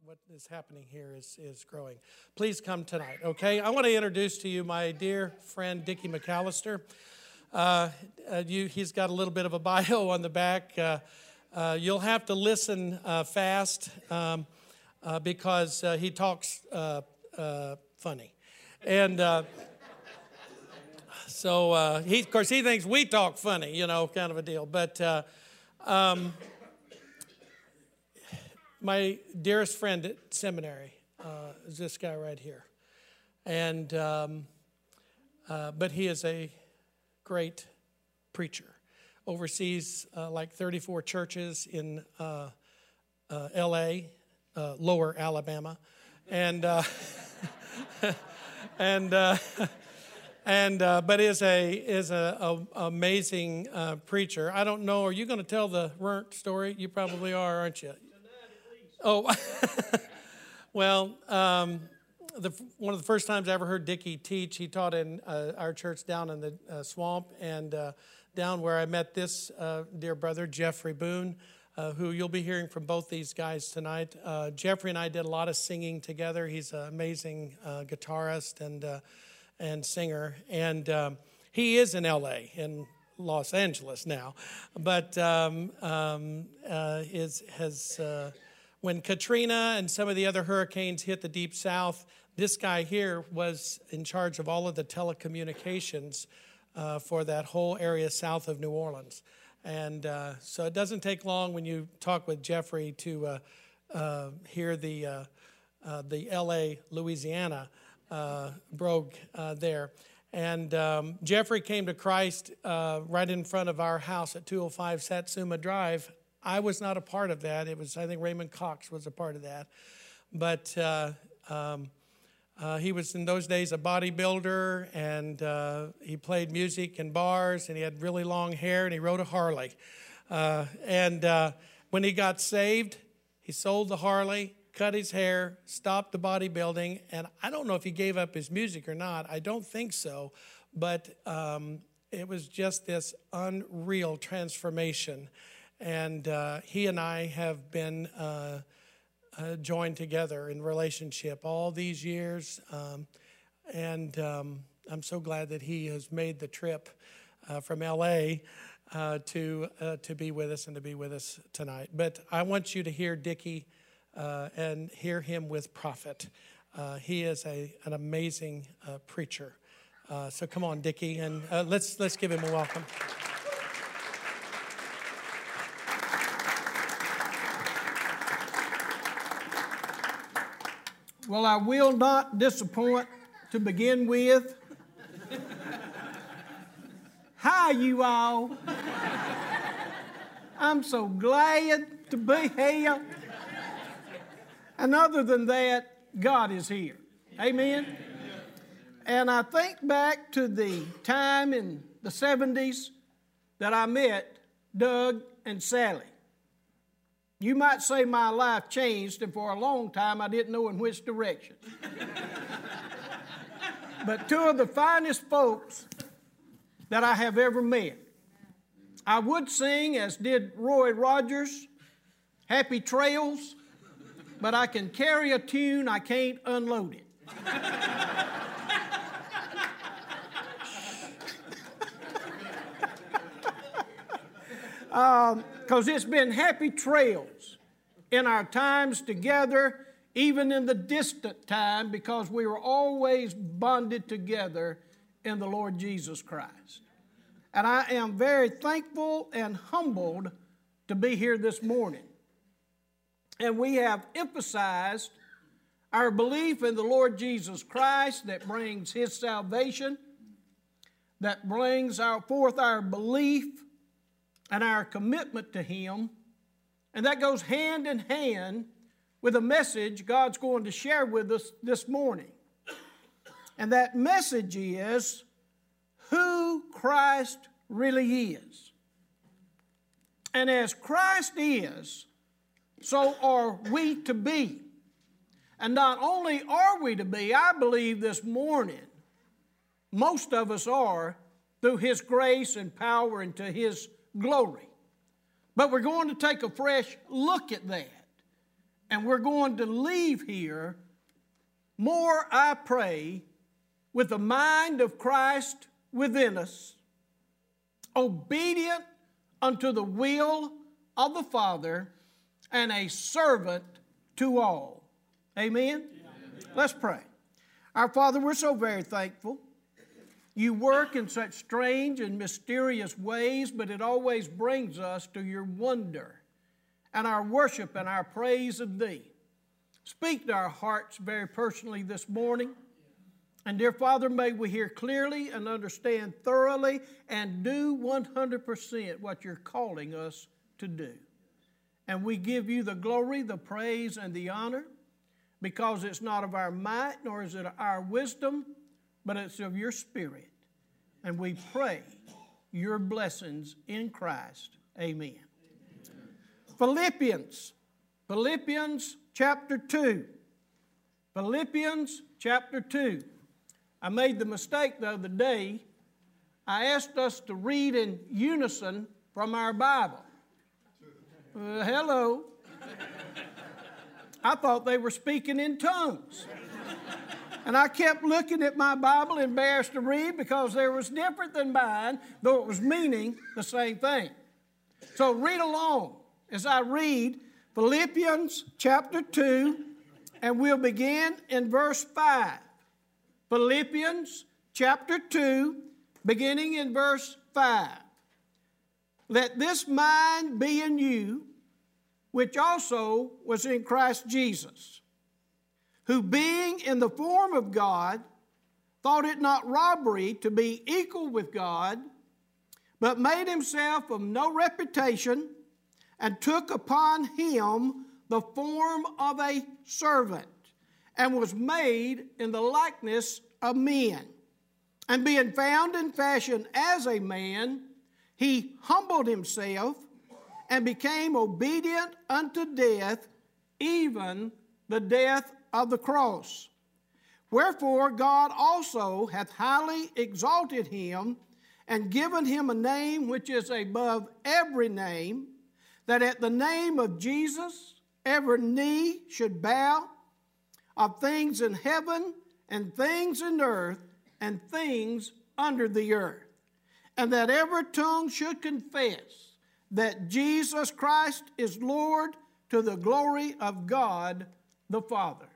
what is happening here is growing. Please come tonight, okay? I want to introduce to you my dear friend, Dickie McAllister. He's got a little bit of a bio on the back. You'll have to listen fast because he talks funny. And so, of course, he thinks we talk funny, kind of a deal. But my dearest friend at seminary is this guy right here. And but he is a great preacher. Oversees like 34 churches in L.A., Lower Alabama. And but is a amazing preacher. I don't know. Are you going to tell the Rent story? You probably are, aren't you? Oh, well, one of the first times I ever heard Dickie teach, he taught in our church down in the swamp, and down where I met this dear brother, Jeffrey Boone, who you'll be hearing from both these guys tonight. Jeffrey and I did a lot of singing together. He's an amazing guitarist and singer, and he is in L.A., in Los Angeles now, but when Katrina and some of the other hurricanes hit the Deep South, this guy here was in charge of all of the telecommunications for that whole area south of New Orleans. And so it doesn't take long when you talk with Jeffrey to hear the L.A., Louisiana brogue there. And Jeffrey came to Christ right in front of our house at 205 Satsuma Drive. I was not a part of that. It was, I think, Raymond Cox was a part of that. But he was in those days a bodybuilder, and he played music in bars, and he had really long hair, and he rode a Harley. And when he got saved, he sold the Harley, cut his hair, stopped the bodybuilding, and I don't know if he gave up his music or not. I don't think so, but it was just this unreal transformation. And he and I have been joined together in relationship all these years. And I'm so glad that he has made the trip from L.A. To be with us and to be with us tonight. But I want you to hear Dickie and hear him with Prophet. He is an amazing preacher. So come on, Dickie, and let's give him a welcome. Well, I will not disappoint to begin with. Hi, you all. I'm so glad to be here. And other than that, God is here. Amen? And I think back to the time in the 70s that I met Doug and Sally. You might say my life changed, and for a long time I didn't know in which direction. But two of the finest folks that I have ever met. I would sing, as did Roy Rogers, Happy Trails, but I can carry a tune, I can't unload it. Because it's been happy trails in our times together, even in the distant time, because we were always bonded together in the Lord Jesus Christ. And I am very thankful and humbled to be here this morning. And we have emphasized our belief in the Lord Jesus Christ that brings His salvation, that brings forth our belief and our commitment to Him. And that goes hand in hand with a message God's going to share with us this morning. And that message is who Christ really is. And as Christ is, so are we to be. And not only are we to be, I believe this morning, most of us are through His grace and power and to His glory. But we're going to take a fresh look at that And we're going to leave here more, I pray, with the mind of Christ within us, obedient unto the will of the Father, and a servant to all. Amen? Let's pray. Our Father, we're so very thankful. You work in such strange and mysterious ways, but it always brings us to your wonder and our worship and our praise of Thee. Speak to our hearts very personally this morning. And dear Father, may we hear clearly and understand thoroughly and do 100% what you're calling us to do. And we give you the glory, the praise, and the honor, because it's not of our might, nor is it our wisdom, but it's of your Spirit. And we pray your blessings in Christ. Amen. Philippians chapter 2. Philippians chapter 2. I made the mistake the other day. I asked us to read in unison from our Bible. Hello. I thought they were speaking in tongues. And I kept looking at my Bible, embarrassed to read, because there was different than mine, though it was meaning the same thing. So read along as I read Philippians chapter 2, and we'll begin in verse 5. Philippians chapter 2, beginning in verse 5. Let this mind be in you, which also was in Christ Jesus, who being in the form of God, thought it not robbery to be equal with God, but made himself of no reputation, and took upon him the form of a servant, and was made in the likeness of men. And being found in fashion as a man, he humbled himself, and became obedient unto death, even the death of the cross. Wherefore God also hath highly exalted him, and given him a name which is above every name, that at the name of Jesus every knee should bow, of things in heaven and things in earth and things under the earth, and that every tongue should confess that Jesus Christ is Lord, to the glory of God the Father.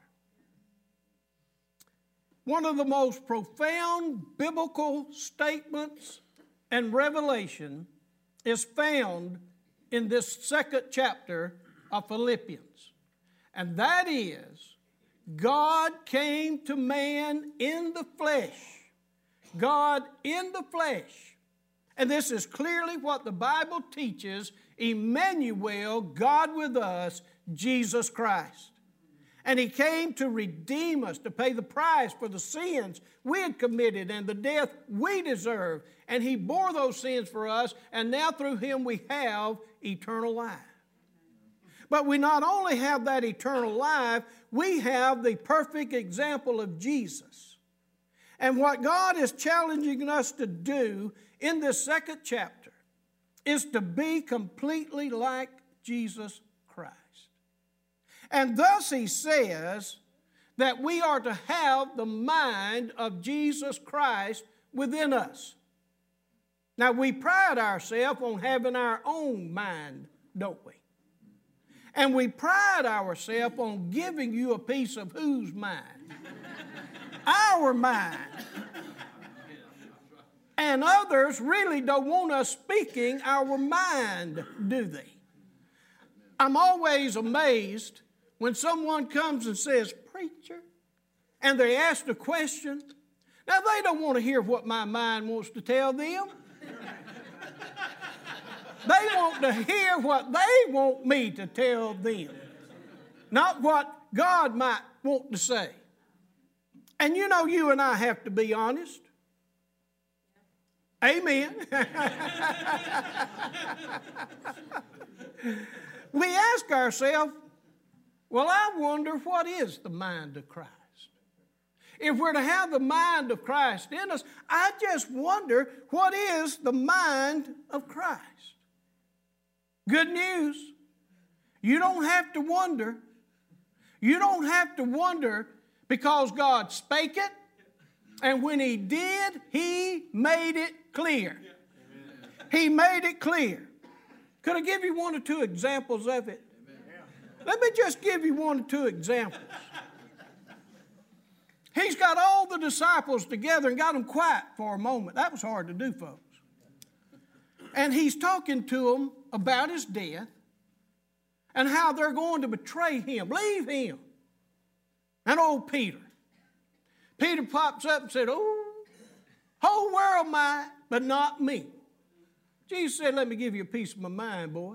One of the most profound biblical statements and revelation is found in this second chapter of Philippians. And that is, God came to man in the flesh. God in the flesh. And this is clearly what the Bible teaches: Emmanuel, God with us, Jesus Christ. And he came to redeem us, to pay the price for the sins we had committed and the death we deserve. And he bore those sins for us, and now through him we have eternal life. But we not only have that eternal life, we have the perfect example of Jesus. And what God is challenging us to do in this second chapter is to be completely like Jesus Christ. And thus he says that we are to have the mind of Jesus Christ within us. Now, we pride ourselves on having our own mind, don't we? And we pride ourselves on giving you a piece of whose mind? Our mind. And others really don't want us speaking our mind, do they? I'm always amazed when someone comes and says, "Preacher," and they ask a question. Now, they don't want to hear what my mind wants to tell them. They want to hear what they want me to tell them, not what God might want to say. And you know, you and I have to be honest. Amen. We ask ourselves, well, I wonder what is the mind of Christ? If we're to have the mind of Christ in us, I just wonder what is the mind of Christ? Good news. You don't have to wonder. You don't have to wonder, because God spake it, and when He did, He made it clear. He made it clear. Could I give you one or two examples of it? Let me just give you one or two examples. He's got all the disciples together and got them quiet for a moment. That was hard to do, folks. And He's talking to them about His death and how they're going to betray Him, leave Him. And old Peter. Peter pops up and said, "Oh, whole world mine, but not me." Jesus said, "Let me give you a piece of my mind, boy."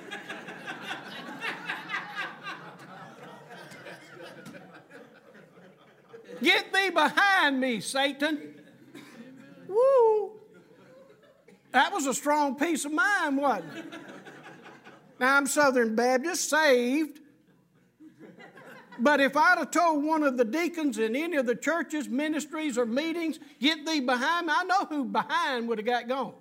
"Get thee behind me, Satan." Woo! That was a strong piece of mind, wasn't it? Now, I'm Southern Baptist, saved. But if I'd have told one of the deacons in any of the churches, ministries, or meetings, "Get thee behind me," I know who behind would have got gone.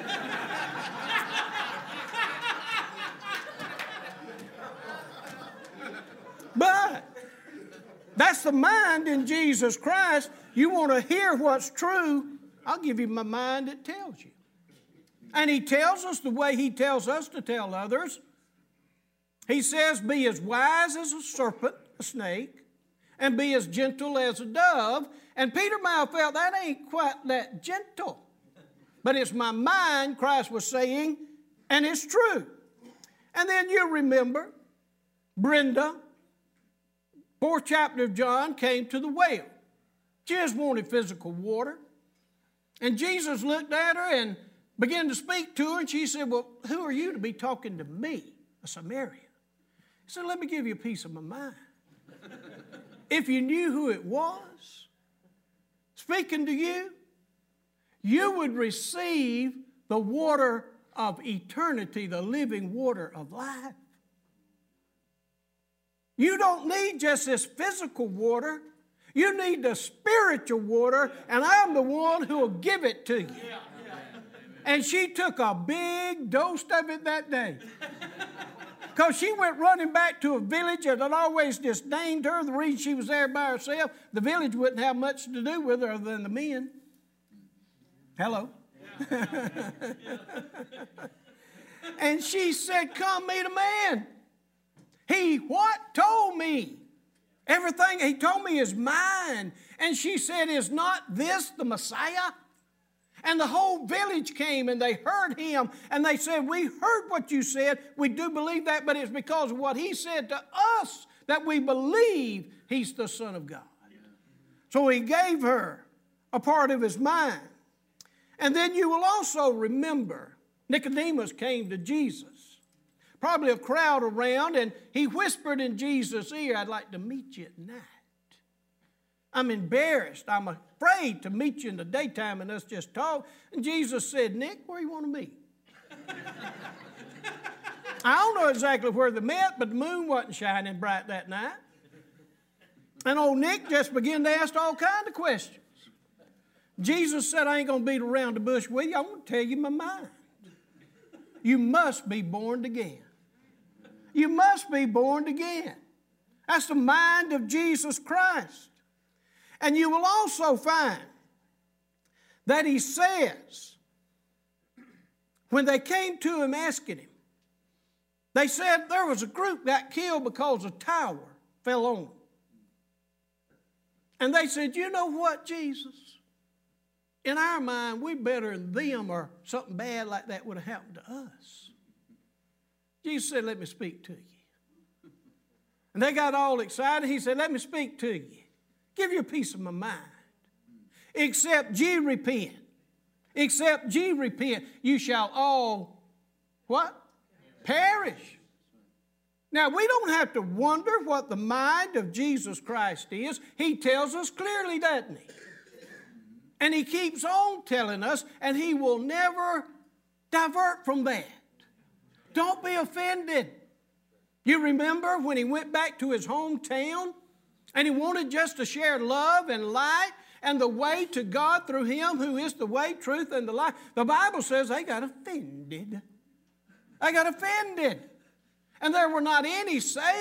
But that's the mind in Jesus Christ. You want to hear what's true, I'll give you my mind that tells you. And He tells us the way He tells us to tell others. He says, "Be as wise as a serpent," a snake, "and be as gentle as a dove." And Peter might have felt that ain't quite that gentle. But it's my mind, Christ was saying, and it's true. And then you remember Brenda, 4th chapter of John, came to the well. She just wanted physical water. And Jesus looked at her and began to speak to her, and she said, "Well, who are you to be talking to me, a Samaritan?" He said, "Let me give you a piece of my mind." If you knew who it was speaking to you, you would receive the water of eternity, the living water of life. You don't need just this physical water. You need the spiritual water, and I'm the one who will give it to you. And she took a big dose of it that day. Because she went running back to a village that had always disdained her. The reason she was there by herself, the village wouldn't have much to do with her other than the men. Hello. And she said, "Come meet a man. He what? Told me. Everything he told me is mine." And she said, "Is not this the Messiah?" And the whole village came and they heard him and they said, "We heard what you said. We do believe that, but it's because of what he said to us that we believe he's the Son of God." So he gave her a part of his mind. And then you will also remember Nicodemus came to Jesus. Probably a crowd around, and he whispered in Jesus' ear, "I'd like to meet you at night. I'm embarrassed. I'm afraid to meet you in the daytime and us just talk." And Jesus said, "Nick, where you want to meet?" I don't know exactly where they met, but the moon wasn't shining bright that night. And old Nick just began to ask all kinds of questions. Jesus said, "I ain't going to beat around the bush with you. I'm going to tell you my mind. You must be born again. You must be born again." That's the mind of Jesus Christ. And you will also find that he says, when they came to him asking him, they said there was a group got killed because a tower fell on them. And they said, "You know what, Jesus? In our mind, we're better than them, or something bad like that would have happened to us." Jesus said, "Let me speak to you." And they got all excited. He said, "Let me speak to you. Give you a piece of my mind. Except ye repent. Except ye repent, you shall all, what? Perish." Now, we don't have to wonder what the mind of Jesus Christ is. He tells us clearly, doesn't he? And he keeps on telling us, and he will never divert from that. Don't be offended. You remember when he went back to his hometown and he wanted just to share love and light and the way to God through him who is the way, truth, and the life. The Bible says they got offended. They got offended. And there were not any saved.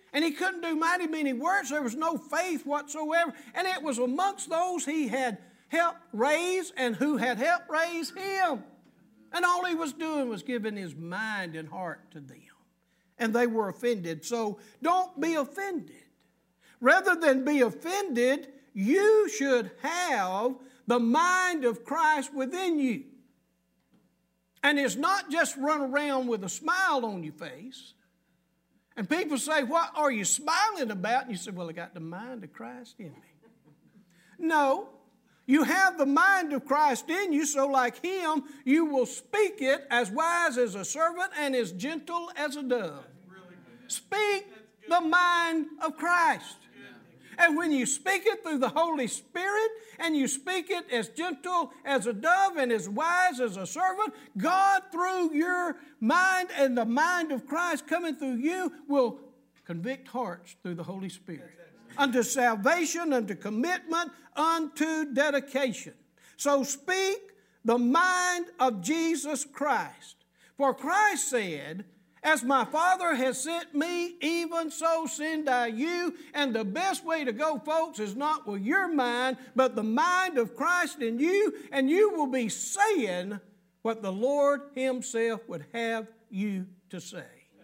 And he couldn't do mighty many works. There was no faith whatsoever. And it was amongst those he had helped raise and who had helped raise him. And all he was doing was giving his mind and heart to them. And they were offended. So don't be offended. Rather than be offended, you should have the mind of Christ within you. And it's not just run around with a smile on your face. And people say, what are you smiling about? And you say, well, I got the mind of Christ in me. No, you have the mind of Christ in you, so like him, you will speak it as wise as a servant and as gentle as a dove. Speak the mind of Christ. And when you speak it through the Holy Spirit and you speak it as gentle as a dove and as wise as a servant, God, through your mind and the mind of Christ coming through you, will convict hearts through the Holy Spirit. Unto salvation, unto commitment, unto dedication. So speak the mind of Jesus Christ. For Christ said, as my Father has sent me, even so send I you. And the best way to go, folks, is not with your mind, but the mind of Christ in you. And you will be saying what the Lord himself would have you to say.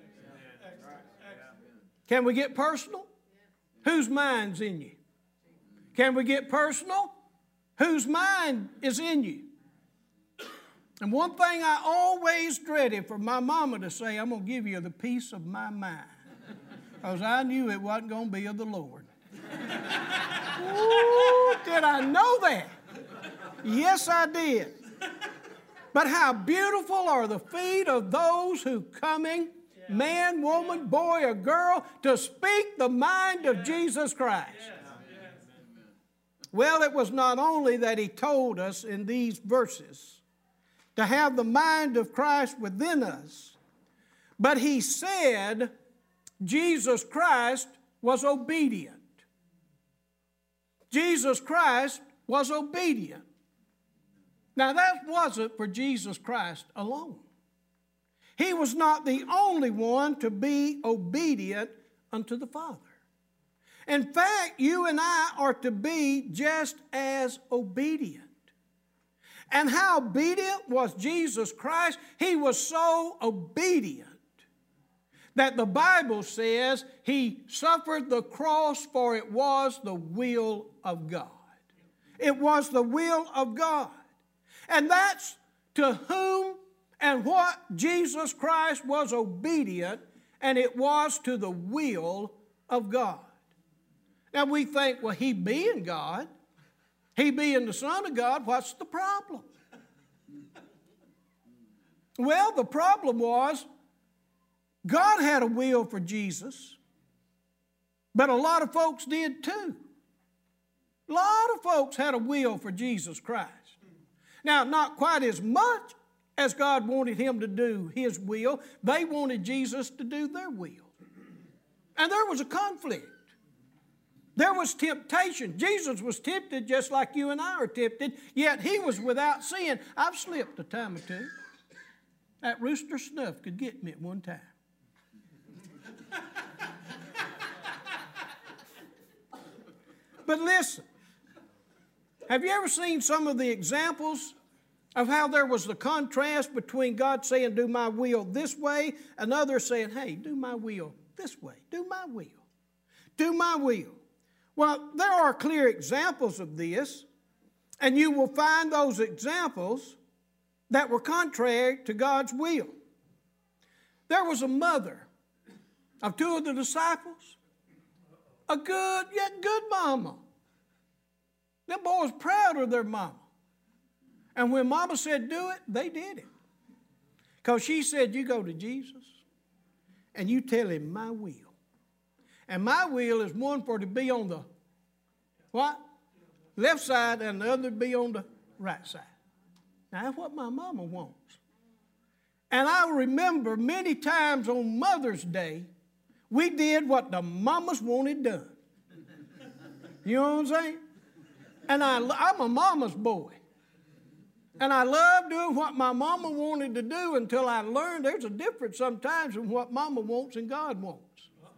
Can we get personal? Whose mind's in you? Can we get personal? Whose mind is in you? And one thing I always dreaded for my mama to say, I'm going to give you the peace of my mind. Because I knew it wasn't going to be of the Lord. Ooh, did I know that? Yes, I did. But how beautiful are the feet of those who coming, man, woman, boy, or girl, to speak the mind of Jesus Christ. Well, it was not only that he told us in these verses to have the mind of Christ within us, but he said Jesus Christ was obedient. Jesus Christ was obedient. Now that wasn't for Jesus Christ alone. He was not the only one to be obedient unto the Father. In fact, you and I are to be just as obedient. And how obedient was Jesus Christ? He was so obedient that the Bible says he suffered the cross, for it was the will of God. It was the will of God. And that's to whom and what Jesus Christ was obedient, and it was to the will of God. Now we think, well, he being God, he being the Son of God, what's the problem? Well, the problem was God had a will for Jesus, but a lot of folks did too. A lot of folks had a will for Jesus Christ. Now, not quite as much as God wanted him to do his will. They wanted Jesus to do their will. And there was a conflict. There was temptation. Jesus was tempted just like you and I are tempted, yet he was without sin. I've slipped a time or two. That rooster snuff could get me at one time. But listen, have you ever seen some of the examples of how there was the contrast between God saying, do my will this way, and others saying, hey, do my will this way. Do my will. Do my will. Well, there are clear examples of this, and you will find those examples that were contrary to God's will. There was a mother of two of the disciples, a good, yet good mama. Them boys proud of their mama. And when mama said do it, they did it. Because she said, you go to Jesus and you tell him my will. And my will is one for to be on the what? Left side, and the other to be on the right side. Now, that's what my mama wants. And I remember many times on Mother's Day, we did what the mamas wanted done. You know what I'm saying? And I'm a mama's boy. And I love doing what my mama wanted to do until I learned there's a difference sometimes in what mama wants and God wants.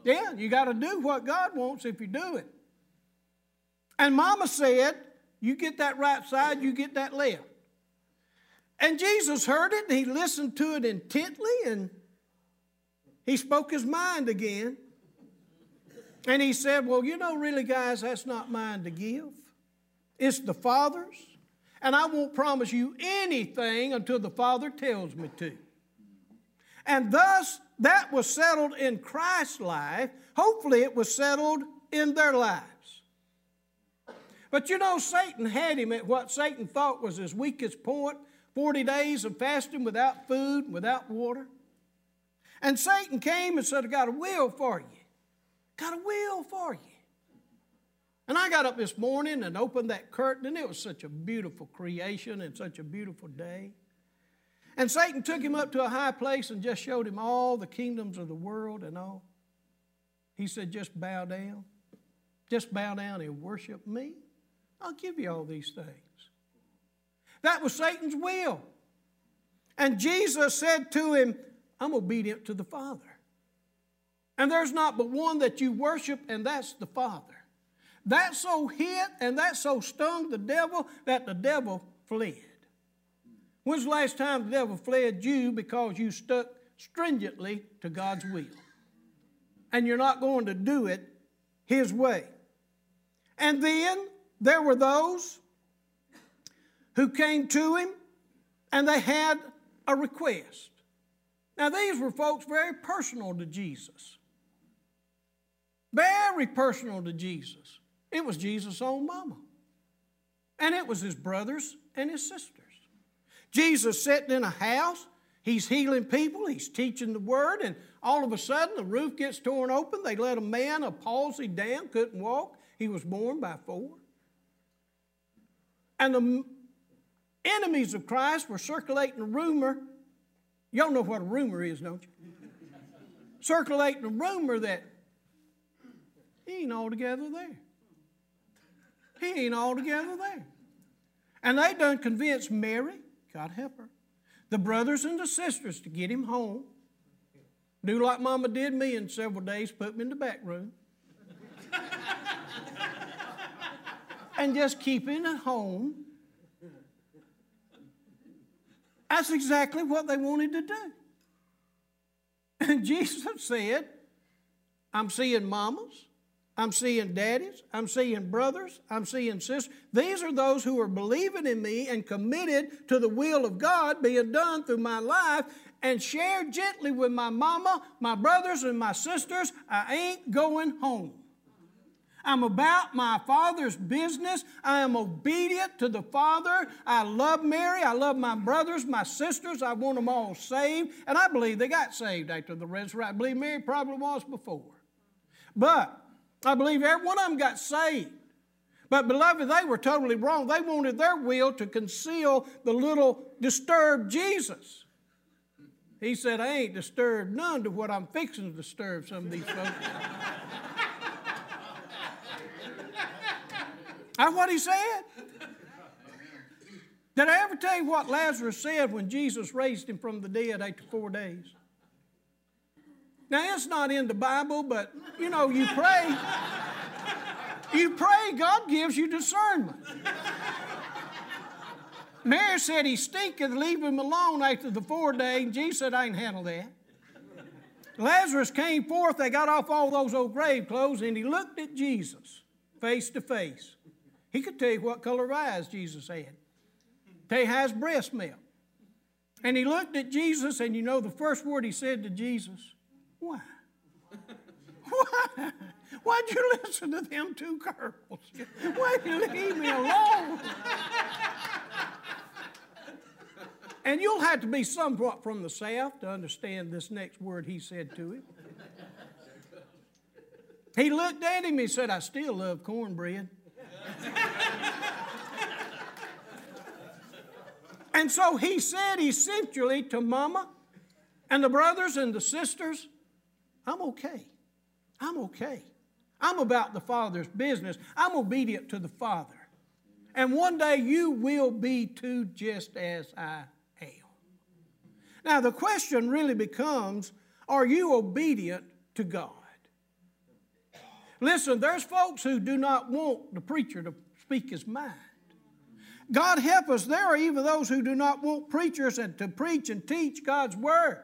Yeah, you got to do what God wants if you do it. And Mama said, you get that right side, you get that left. And Jesus heard it, and he listened to it intently, and he spoke his mind again. And he said, well, you know, really, guys, that's not mine to give. It's the Father's. And I won't promise you anything until the Father tells me to. And thus, that was settled in Christ's life. Hopefully, it was settled in their lives. But you know, Satan had him at what Satan thought was his weakest point, 40 days of fasting without food, without water. And Satan came and said, I got a will for you. Got a will for you. And I got up this morning and opened that curtain, and it was such a beautiful creation and such a beautiful day. And Satan took him up to a high place and just showed him all the kingdoms of the world and all. He said, just bow down. Just bow down and worship me. I'll give you all these things. That was Satan's will. And Jesus said to him, I'm obedient to the Father. And there's not but one that you worship, and that's the Father. That so hit and that so stung the devil that the devil fled. When's the last time the devil fled you because you stuck stringently to God's will? And you're not going to do it his way. And then there were those who came to him and they had a request. Now these were folks very personal to Jesus. Very personal to Jesus. It was Jesus' own mama. And it was his brothers and his sisters. Jesus sitting in a house, he's healing people, he's teaching the word, and all of a sudden the roof gets torn open. They let a man, a palsy down, couldn't walk. He was born by 4. And the enemies of Christ were circulating a rumor. Y'all know what a rumor is, don't you? Circulating a rumor that he ain't altogether there. He ain't altogether there. And they done convinced Mary, God help her, the brothers and the sisters to get him home. Do like Mama did me in several days, put me in the back room. And just keep him at home. That's exactly what they wanted to do. And Jesus said, I'm seeing mamas, I'm seeing daddies, I'm seeing brothers, I'm seeing sisters. These are those who are believing in me and committed to the will of God being done through my life, and share gently with my mama, my brothers, and my sisters. I ain't going home. I'm about my Father's business. I am obedient to the Father. I love Mary. I love my brothers, my sisters. I want them all saved. And I believe they got saved after the resurrection. I believe Mary probably was before. But I believe every one of them got saved. But beloved, they were totally wrong. They wanted their will to conceal the little disturbed Jesus. He said, I ain't disturbed none to what I'm fixing to disturb some of these folks. That's what he said. Did I ever tell you what Lazarus said when Jesus raised him from the dead after 4 days? Now, it's not in the Bible, but, you know, you pray. You pray, God gives you discernment. Mary said he stinketh, leave him alone after the 4 days. And Jesus said, I ain't handle that. Lazarus came forth. They got off all those old grave clothes, and he looked at Jesus face to face. He could tell you what color of eyes Jesus had. Tell you how his breast smelled. And he looked at Jesus, and you know the first word he said to Jesus, why? Why? Why'd you listen to them two girls? Why'd you leave me alone? And you'll have to be somewhat from the South to understand this next word he said to him. He looked at him and said, I still love cornbread. And so he said essentially to Mama and the brothers and the sisters, I'm okay. I'm okay. I'm about the Father's business. I'm obedient to the Father. And one day you will be too, just as I am. Now the question really becomes, are you obedient to God? Listen, there's folks who do not want the preacher to speak his mind. God help us, there are even those who do not want preachers to preach and teach God's Word.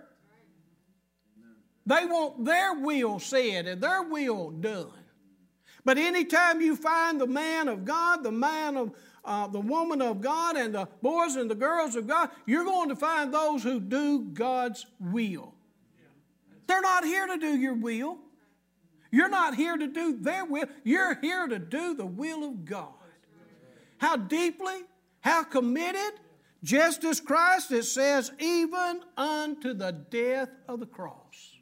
They want their will said and their will done. But anytime you find the man of God, the man of the woman of God, and the boys and the girls of God, you're going to find those who do God's will. They're not here to do your will. You're not here to do their will. You're here to do the will of God. How deeply, how committed, just as Christ, it says, even unto the death of the cross.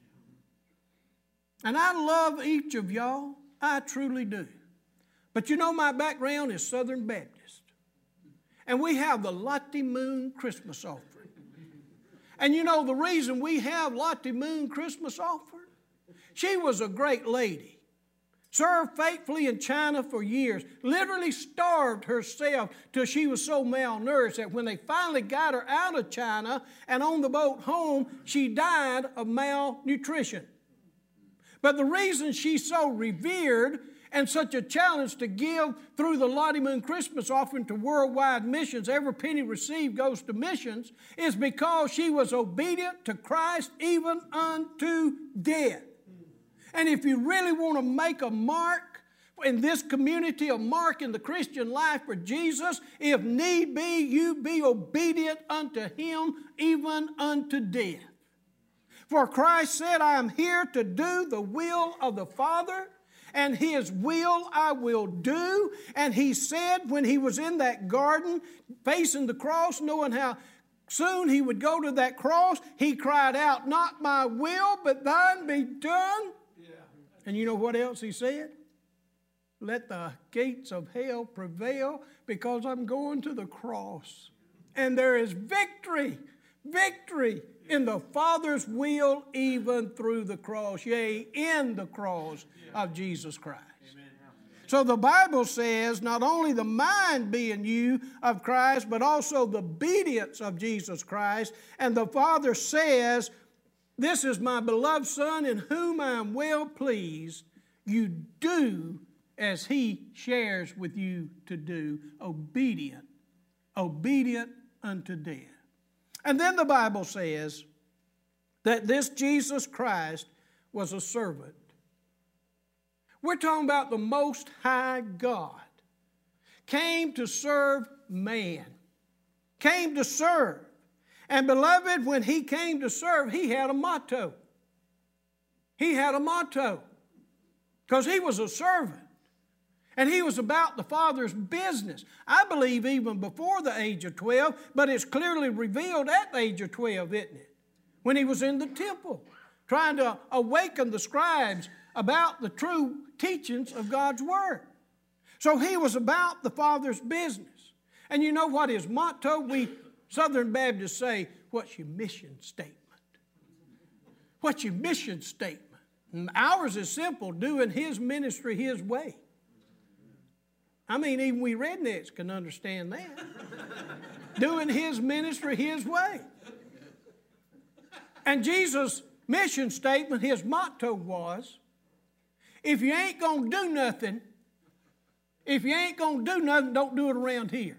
And I love each of y'all. I truly do. But you know my background is Southern Baptist. And we have the Lottie Moon Christmas offering. And you know the reason we have Lottie Moon Christmas offering? She was a great lady. Served faithfully in China for years. Literally starved herself till she was so malnourished that when they finally got her out of China and on the boat home, she died of malnutrition. But the reason she's so revered and such a challenge to give through the Lottie Moon Christmas offering to worldwide missions, every penny received goes to missions, is because she was obedient to Christ even unto death. And if you really want to make a mark in this community, a mark in the Christian life for Jesus, if need be, you be obedient unto Him even unto death. For Christ said, I am here to do the will of the Father, and His will I will do. And He said when He was in that garden, facing the cross, knowing how soon He would go to that cross, He cried out, not my will, but thine be done. Yeah. And you know what else He said? Let the gates of hell prevail, because I'm going to the cross. And there is victory, victory in the Father's will, even through the cross, yea, in the cross of Jesus Christ. Amen. So the Bible says not only the mind being you of Christ, but also the obedience of Jesus Christ. And the Father says, this is my beloved Son in whom I am well pleased. You do as He shares with you to do, obedient unto death. And then the Bible says that this Jesus Christ was a servant. We're talking about the Most High God. Came to serve man. Came to serve. And beloved, when He came to serve, He had a motto. He had a motto. Because He was a servant. And He was about the Father's business. I believe even before the age of 12, but it's clearly revealed at the age of 12, isn't it? When He was in the temple, trying to awaken the scribes about the true teachings of God's Word. So He was about the Father's business. And you know what His motto? We Southern Baptists say, what's your mission statement? What's your mission statement? And ours is simple, doing His ministry His way. I mean, even we rednecks can understand that. Doing His ministry His way. And Jesus' mission statement, His motto was, if you ain't going to do nothing, don't do it around here.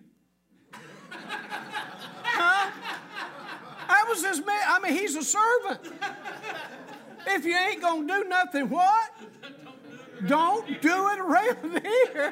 Huh? That was His man. I mean, He's a servant. If you ain't going to do nothing, what? Don't do it around here.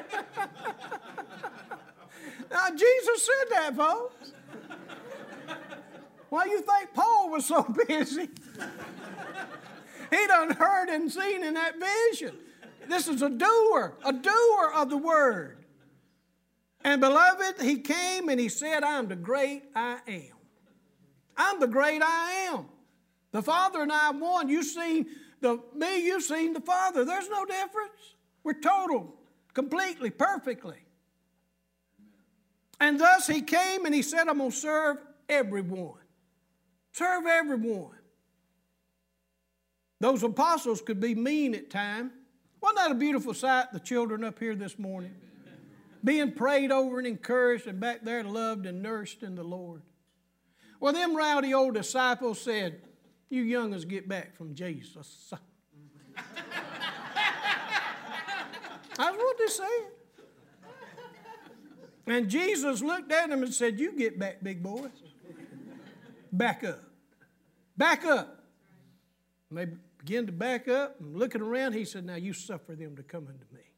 Now, Jesus said that, folks. Why do you think Paul was so busy? He done heard and seen in that vision. This is a doer of the Word. And beloved, He came and He said, I'm the great I am. I'm the great I am. The Father and I one. You've seen me, you've seen the Father. There's no difference. We're total, completely, perfectly. And thus He came and He said, I'm going to serve everyone. Serve everyone. Those apostles could be mean at times. Wasn't that a beautiful sight, the children up here this morning? Being prayed over and encouraged, and back there loved and nursed in the Lord. Well, them rowdy old disciples said, you young'uns get back from Jesus. That's what they said. And Jesus looked at him and said, you get back, big boys. Back up. Back up. And they began to back up, and looking around, he said, now you suffer them to come unto me.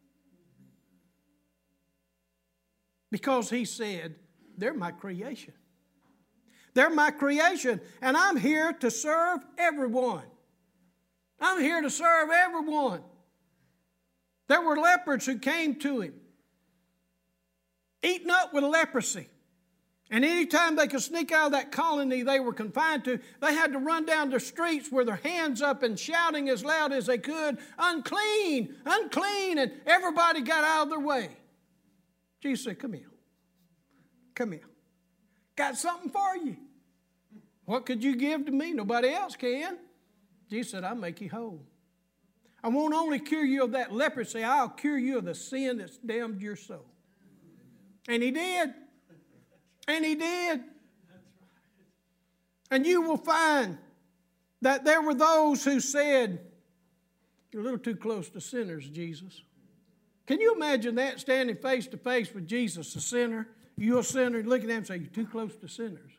Because he said, they're my creation. They're my creation, and I'm here to serve everyone. I'm here to serve everyone. There were lepers who came to him, eaten up with leprosy. And anytime they could sneak out of that colony they were confined to, they had to run down the streets with their hands up and shouting as loud as they could, unclean, unclean, and everybody got out of their way. Jesus said, come here. Come here. Got something for you. What could you give to me? Nobody else can. Jesus said, I'll make you whole. I won't only cure you of that leprosy, I'll cure you of the sin that's damned your soul. And he did. And he did. And you will find that there were those who said, you're a little too close to sinners, Jesus. Can you imagine that, standing face to face with Jesus, a sinner? You're a sinner, looking at him and say, you're too close to sinners.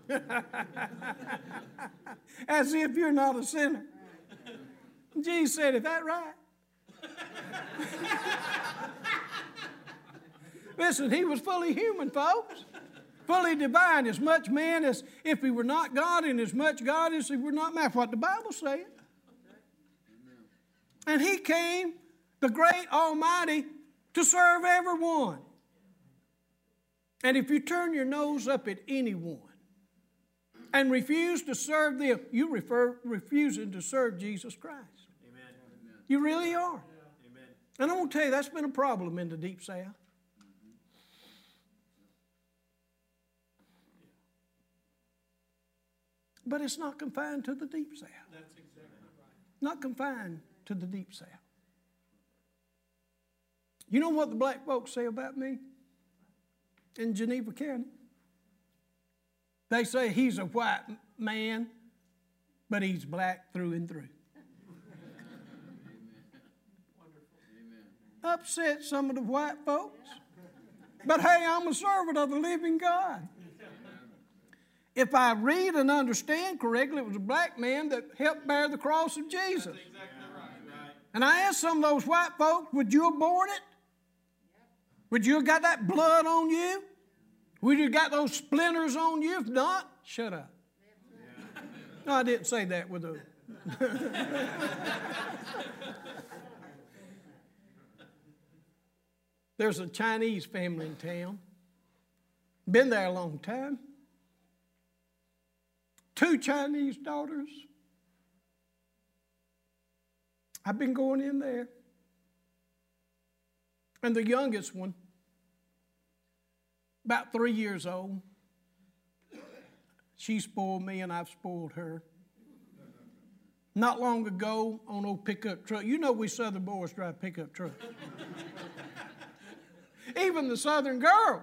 As if you're not a sinner. Jesus said, is that right? Listen, he was fully human, folks. Fully divine, as much man as if he were not God, and as much God as if he were not man. That's what the Bible said. And he came, the great Almighty, to serve everyone. And if you turn your nose up at anyone and refuse to serve them, you're refusing to serve Jesus Christ. Amen. You really are. Amen. And I'm going to tell you, that's been a problem in the Deep South. But it's not confined to the Deep South. That's exactly right. Not confined to the Deep South. You know what the black folks say about me in Geneva County? They say he's a white man, but he's black through and through. Upset some of the white folks. But hey, I'm a servant of the living God. If I read and understand correctly, it was a black man that helped bear the cross of Jesus. That's exactly right. And I asked some of those white folks, would you have borne it? Would you have got that blood on you? Would you have got those splinters on you? If not, shut up. No, I didn't say that with a... There's a Chinese family in town. Been there a long time. 2 Chinese daughters. I've been going in there. And the youngest one, about 3 years old, she spoiled me and I've spoiled her. Not long ago on old pickup truck. You know we Southern boys drive pickup trucks. Even the Southern girls.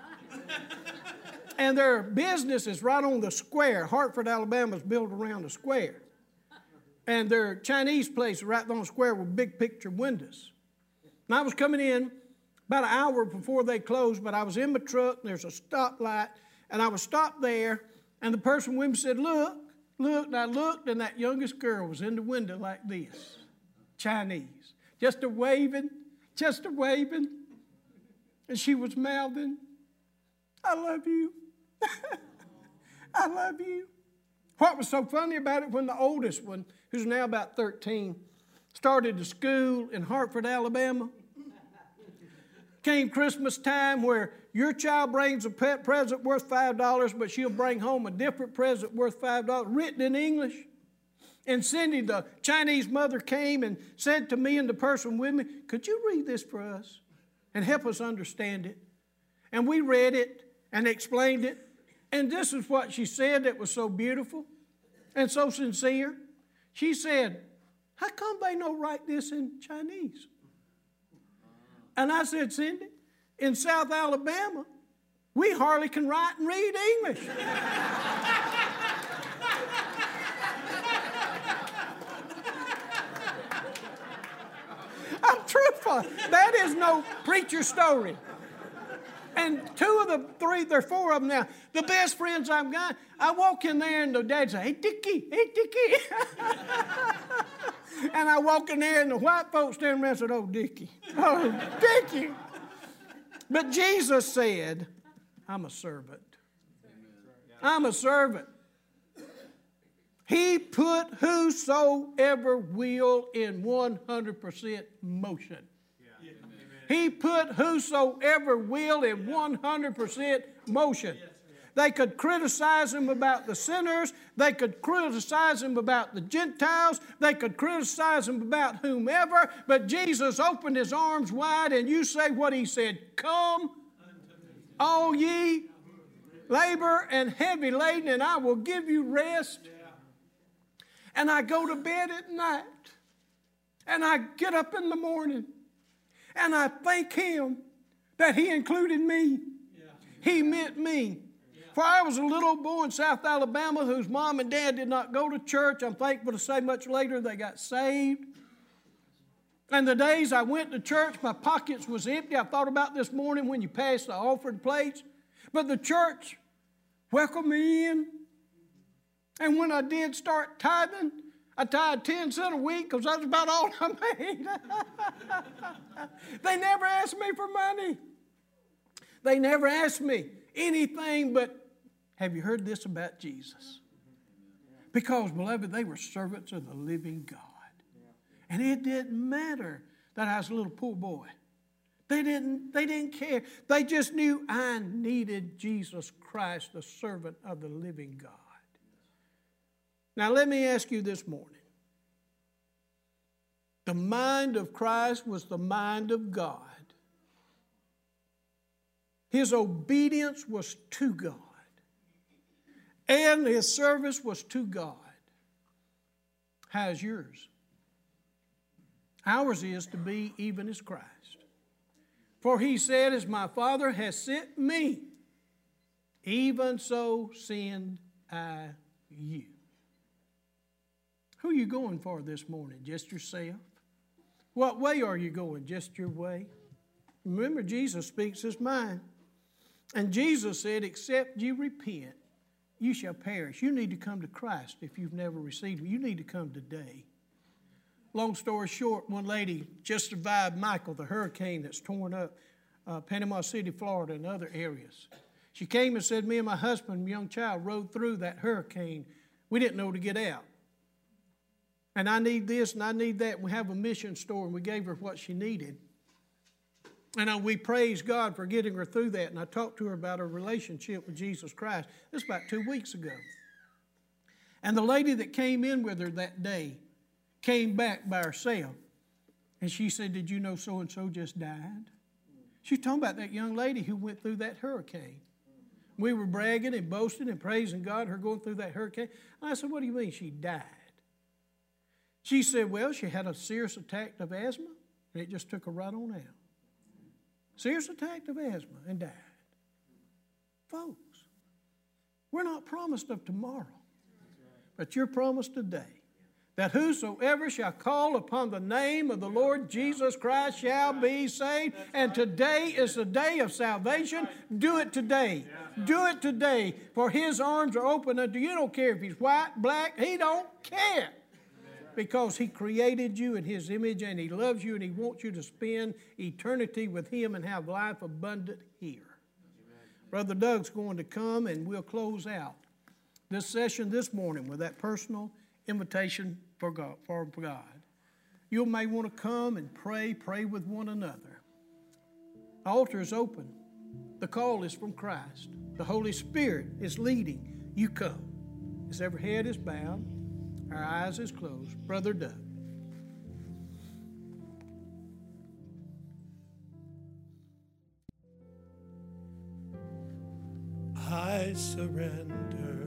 And their business is right on the square. Hartford, Alabama is built around the square. And their Chinese place is right on the square with big picture windows. And I was coming in about an hour before they closed, but I was in my truck, and there's a stoplight, and I was stopped there, and the person with me said, look, and I looked, and that youngest girl was in the window like this, Chinese, just a waving, and she was mouthing, I love you. I love you. What was so funny about it, when the oldest one, who's now about 13, started to school in Hartford, Alabama, came Christmas time where your child brings a pet present worth $5, but she'll bring home a different present worth $5, written in English. And Cindy, the Chinese mother, came and said to me and the person with me, could you read this for us and help us understand it? And we read it and explained it. And this is what she said that was so beautiful and so sincere. She said, how come they don't write this in Chinese? And I said, Cindy, in South Alabama, we hardly can write and read English. I'm truthful. That is no preacher story. And two of the three, there are four of them now, the best friends I've got, I walk in there and the dad say, hey, Dickie, hey, Dickie. And I walk in there and the white folks stand around and said, oh, Dickie, oh, Dickie. But Jesus said, I'm a servant. I'm a servant. He put whosoever will in 100% motion. He put whosoever will in 100% motion. They could criticize him about the sinners. They could criticize him about the Gentiles. They could criticize him about whomever. But Jesus opened his arms wide, and you say what he said, come, all ye labor and heavy laden, and I will give you rest. And I go to bed at night, and I get up in the morning, and I thank him that he included me. He meant me. For I was a little boy in South Alabama whose mom and dad did not go to church. I'm thankful to say much later they got saved. And the days I went to church, my pockets was empty. I thought about this morning when you passed the offering plates. But the church welcomed me in. And when I did start tithing, I tithed 10 cents a week because that's about all I made. They never asked me for money. They never asked me anything but, have you heard this about Jesus? Because, beloved, they were servants of the living God. And it didn't matter that I was a little poor boy. They didn't care. They just knew I needed Jesus Christ, the servant of the living God. Now, let me ask you this morning. The mind of Christ was the mind of God. His obedience was to God. And his service was to God. How's yours? Ours is to be even as Christ. For he said, as my Father has sent me, even so send I you. Who are you going for this morning? Just yourself? What way are you going? Just your way? Remember, Jesus speaks his mind. And Jesus said, except you repent, you shall perish. You need to come to Christ if you've never received him. You need to come today. Long story short, one lady just survived Michael, the hurricane that's torn up Panama City, Florida, and other areas. She came and said, me and my husband and young child rode through that hurricane. We didn't know to get out. And I need this and I need that. We have a mission store, and we gave her what she needed. And we praise God for getting her through that. And I talked to her about her relationship with Jesus Christ. This was about 2 weeks ago. And the lady that came in with her that day came back by herself. And she said, did you know so-and-so just died? She's talking about that young lady who went through that hurricane. We were bragging and boasting and praising God, her going through that hurricane. And I said, what do you mean she died? She said, well, she had a serious attack of asthma, and it just took her right on out. Serious attack of asthma and died. Folks, we're not promised of tomorrow, but you're promised today. That whosoever shall call upon the name of the Lord Jesus Christ shall be saved. And today is the day of salvation. Do it today. Do it today. For his arms are open unto you. You don't care if he's white, black. He don't care. Because he created you in his image, and he loves you, and he wants you to spend eternity with him and have life abundant here. Brother Doug's going to come, and we'll close out this session this morning with that personal invitation for God. You may want to come and pray with one another. The altar is open. The call is from Christ. The Holy Spirit is leading. You come. As every head is bowed, our eyes is closed. Brother Doug. I surrender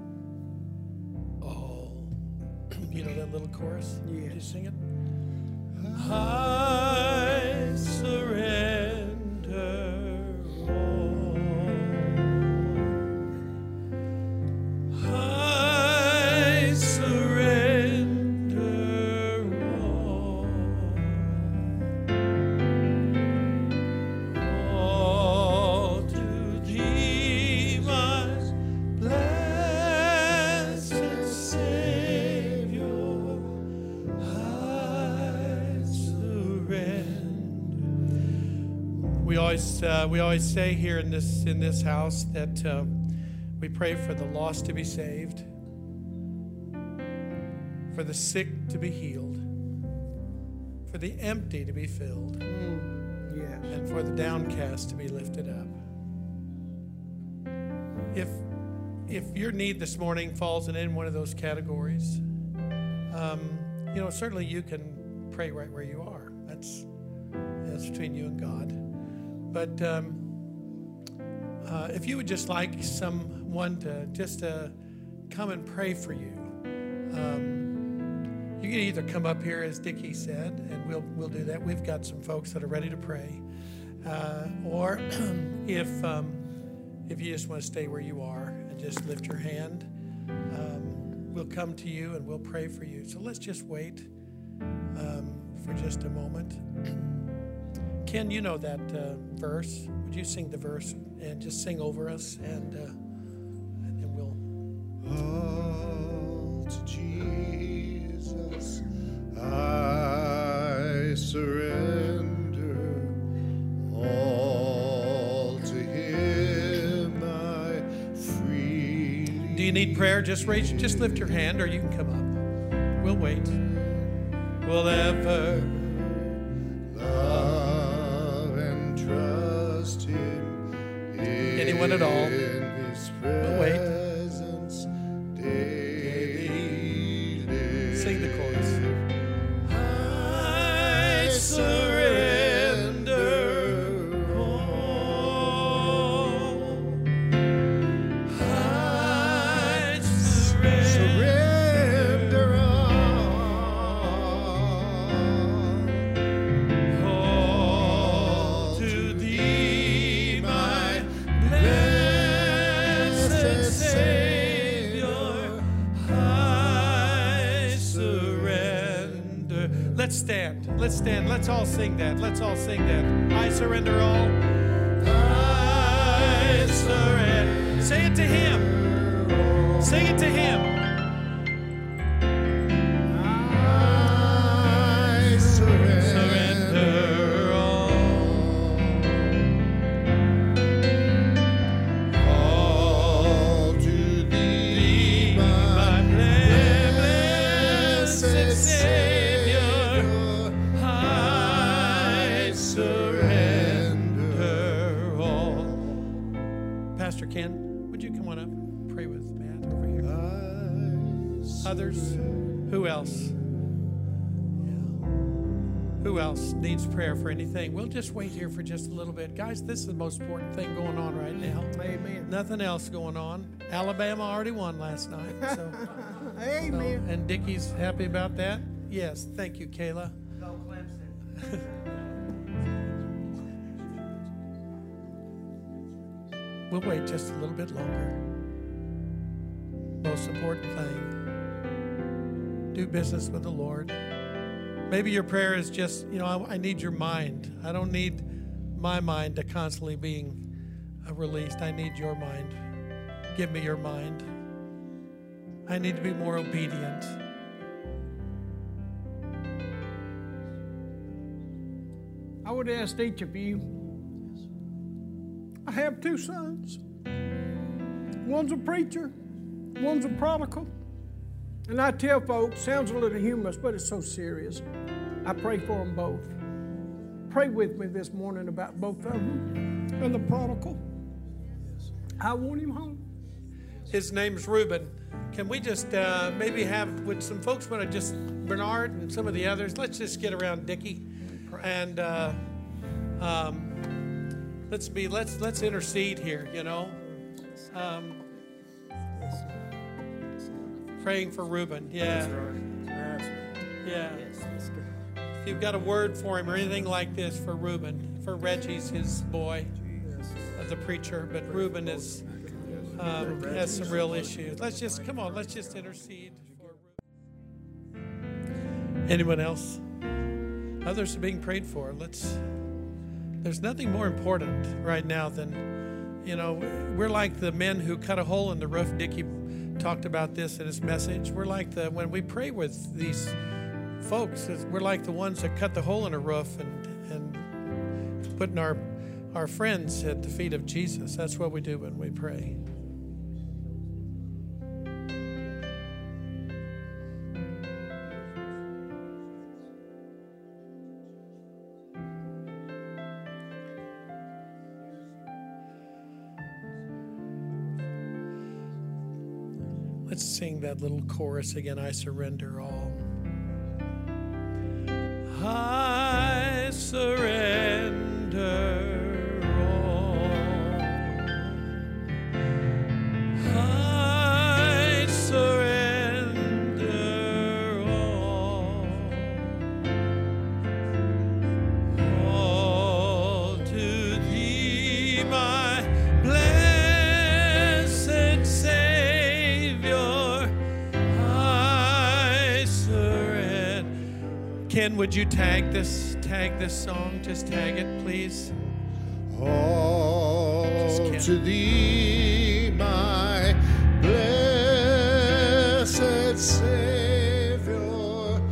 all. You know that little chorus? Yeah. Did you sing it? I surrender all. I surrender all. We always say here in this house that we pray for the lost to be saved, for the sick to be healed, for the empty to be filled, Yes. and for the downcast to be lifted up. If your need this morning falls in any one of those categories, certainly you can pray right where you are. That's between you and God. But if you would just like someone to come and pray for you, you can either come up here, as Dickie said, and we'll do that. We've got some folks that are ready to pray, or if you just want to stay where you are and just lift your hand, we'll come to you and we'll pray for you. So let's just wait for just a moment. Ken, you know that verse. Would you sing the verse and just sing over us, and then we'll. All to Jesus I surrender. All to Him I freely. Do you need prayer? Just lift your hand, or you can come up. We'll wait. We'll ever love and trust Him. Anyone at all? We'll wait. Sing the chorus. I surrender all. I surrender all to Thee, my blessed Savior. I surrender. Let's stand. Let's stand. Let's all sing that. Let's all sing that. I surrender all. I surrender. Say it to Him. Sing it to Him. I Surrender all to Thee, my blessed blessed Savior. I surrender all. Pastor Ken, would you come on up and pray with Matt over here? Others? Who else? Who else needs prayer for anything? We'll just wait here for just a little bit. Guys, this is the most important thing going on right now. Amen. Nothing else going on. Alabama already won last night. So, Amen. and Dickie's happy about that? Yes. Thank you, Kayla. Go Clemson. We'll wait just a little bit longer. Most important thing, do business with the Lord. Maybe your prayer is just, I need your mind. I don't need my mind to constantly being released. I need your mind. Give me your mind. I need to be more obedient. I would ask each of you, I have two sons. One's a preacher, one's a prodigal. And I tell folks, sounds a little humorous, but it's so serious. I pray for them both. Pray with me this morning about both of them. And the prodigal, I want him home. His name's Reuben. Can we just maybe would some folks want to just, Bernard and some of the others, let's just get around Dickie and let's intercede here, praying for Reuben. Yeah. Yeah. If you've got a word for him or anything like this for Reuben, for Reggie's his boy, the preacher, but Reuben has some real issues. Let's just intercede for Reuben. Anyone else? Others are being prayed for. There's nothing more important right now than, we're like the men who cut a hole in the roof. Dickie talked about this in his message. We're like when we pray with these folks, we're like the ones that cut the hole in a roof and putting our our friends at the feet of Jesus. That's what we do when we pray. Let's sing that little chorus again. I surrender all. I surrender all. I surrender all. All to thee, my blessed Savior. I surrender. Ken, would you tag this song? Just tag it, please. All to thee, my blessed Savior,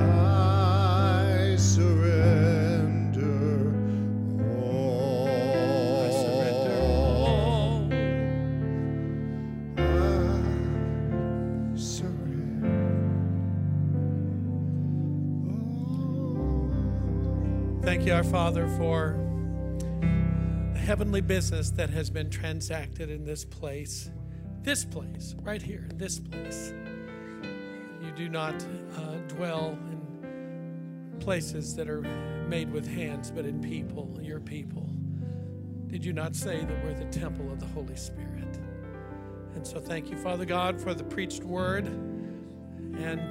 I surrender all. I surrender all. I surrender all. Thank you, our Father, for the heavenly business that has been transacted in this place, right here, this place. You do not dwell in places that are made with hands, but in people, your people. Did you not say that we're the temple of the Holy Spirit? And so thank you, Father God, for the preached word and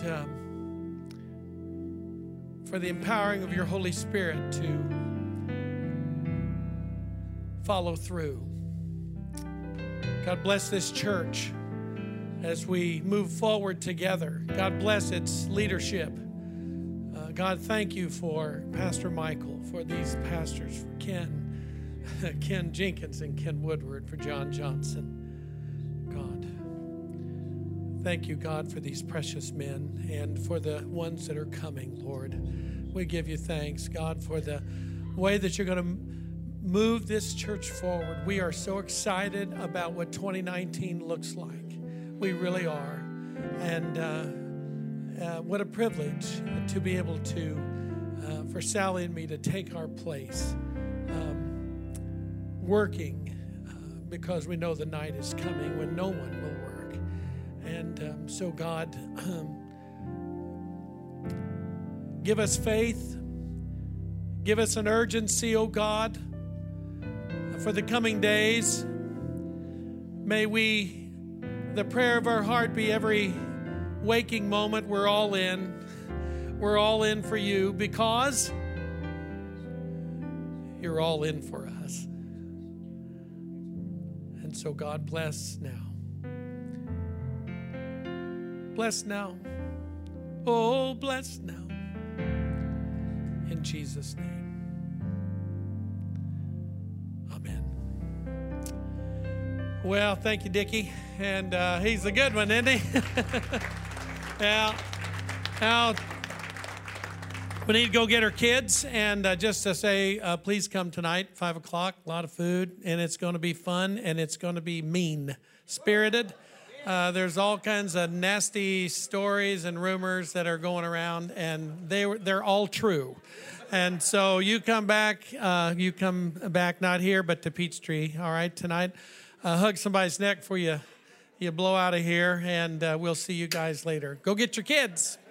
for the empowering of your Holy Spirit to follow through. God bless this church as we move forward together. God bless its leadership. God, thank you for Pastor Michael, for these pastors, for Ken Jenkins and Ken Woodward, for John Johnson. God, thank you, God, for these precious men and for the ones that are coming, Lord. We give you thanks, God, for the way that you're going to move this church forward. We are so excited about what 2019 looks like. We really are. And what a privilege to be able to, for Sally and me to take our place, working because we know the night is coming when no one will work. And so God, give us faith. Give us an urgency, oh God, for the coming days. May the prayer of our heart be every waking moment we're all in. We're all in for you because you're all in for us. And so God, bless now. Bless now. Oh, bless now. In Jesus' name. Amen. Well, thank you, Dickie. And he's a good one, isn't he? Now, we need to go get our kids. And just to say, please come tonight, 5 o'clock. A lot of food. And it's going to be fun. And it's going to be mean-spirited. There's all kinds of nasty stories and rumors that are going around. And they're all true. And so you come back not here, but to Peachtree, all right, tonight. Hug somebody's neck before you blow out of here, and we'll see you guys later. Go get your kids.